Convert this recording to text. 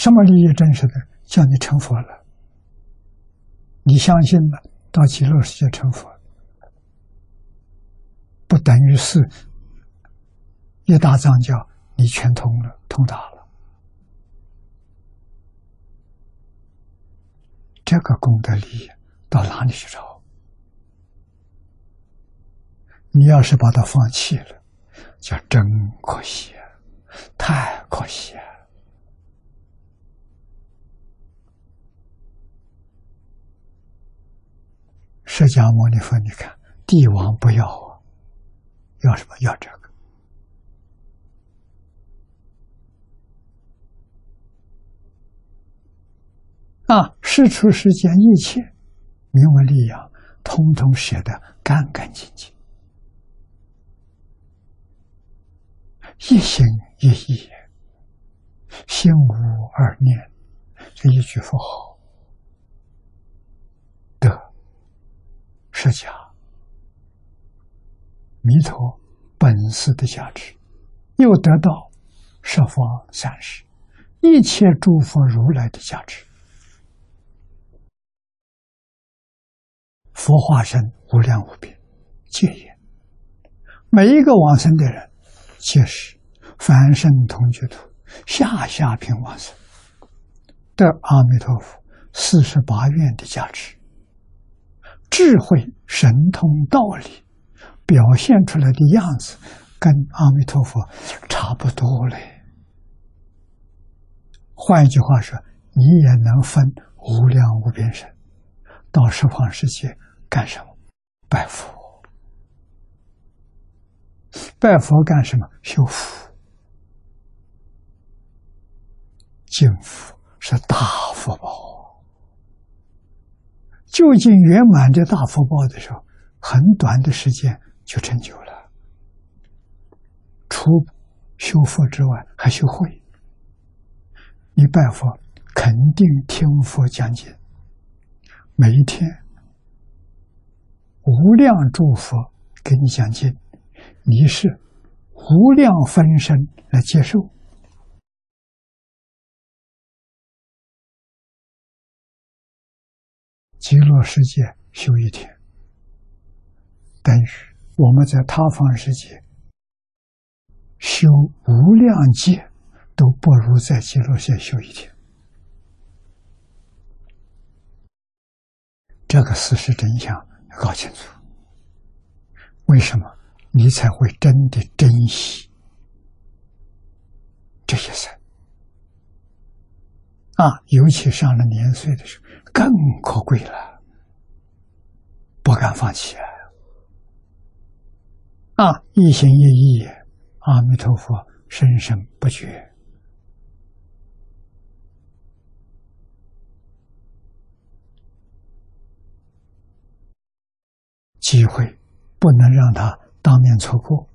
什么利益真实的？叫你成佛了，你相信了，到极乐世界成佛，不等于是一大藏教你全通了，通达了。这个功德利益到哪里去找？你要是把它放弃了，叫真可惜啊，太可惜啊！释迦牟尼佛，你看，帝王不要啊，要什么？要这个。世出世间一切名闻利养，通通舍得干干净净，一心一意，心无二念，这一句佛号得释迦弥陀本师的加持，又得到十方三世一切诸佛如来的加持。佛化身无量无边，戒言每一个往生的人，皆是凡圣同居土，下下品往生，得阿弥陀佛48愿的加持，智慧神通道理表现出来的样子，跟阿弥陀佛差不多嘞。换一句话说，你也能分无量无边身，到十方世界干什么？拜佛。拜佛干什么？修福。敬福是大福报，究竟圆满这大福报的时候，很短的时间就成就了。除修佛之外，还修慧。你拜佛肯定听佛讲解，每一天无量诸佛给你讲经，你是无量分身来接受。极乐世界修一天，等于我们在他方世界修无量劫都不如在极乐世界修一天。这个事实真相搞清楚，为什么你才会真的珍惜这些生尤其上了年岁的时候更可贵了，不敢放弃一心一意，阿弥陀佛生生不绝。机会不能让他当面错过。